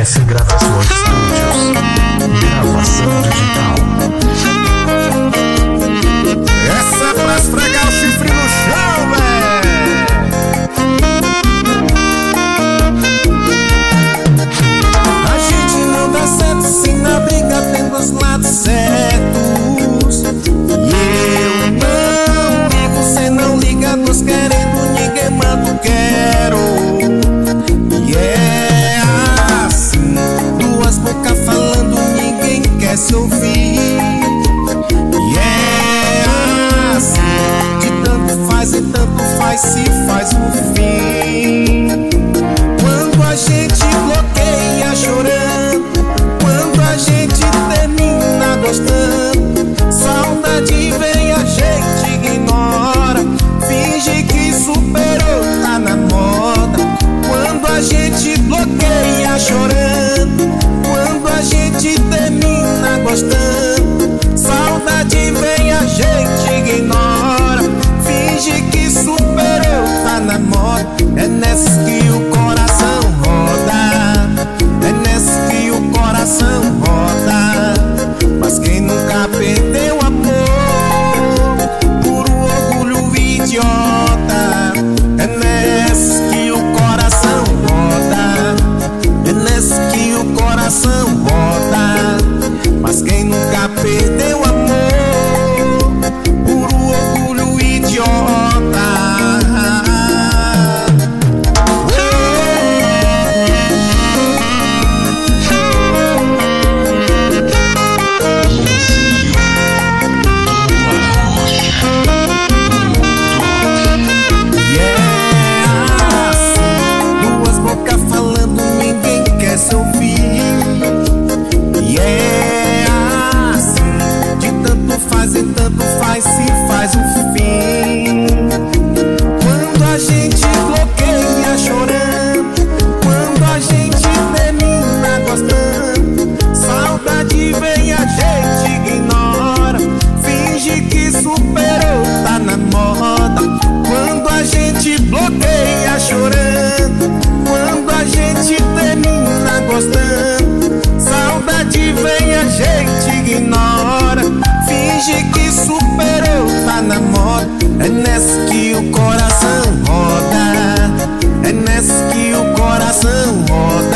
S Gravações Studios. Gravação digital. Essa é pra esfregar o chifre no chão, véi. A gente não dá certo se na briga tem dois lados certos. E eu não ligo, cê não liga, dois querendo, ninguém manda o quero. E é assim, duas bocas falando, ninguém quer se ouvir. E é assim, de tanto faz e tanto faz, se faz o fim. Quando a gente bloqueia chorando, quando a gente termina gostando, saudade vem, a gente ignora, finge que superou, tá na moda. Quando a gente bloqueia chorando, quando a gente termina gostando, saudade vem, a gente ignora, finge que superou, tá na moda. É nessa que o coração roda, é nessa que o coração roda. Mas quem nunca perdeu amor por um orgulho idiota, é nessa que o coração roda, é nessa que o coração roda. Mas quem nunca perdeu amor por um orgulho idiota. Tanto faz, se faz o fim. Quando a gente bloqueia chorando, quando a gente termina gostando, saudade vem, a gente ignora, finge que superou, tá na moda. Quando a gente bloqueia chorando, quando a gente termina gostando, saudade vem, a gente ignora, finge que superou, tá na moda. É nessa que o coração roda, é nessa que o coração roda.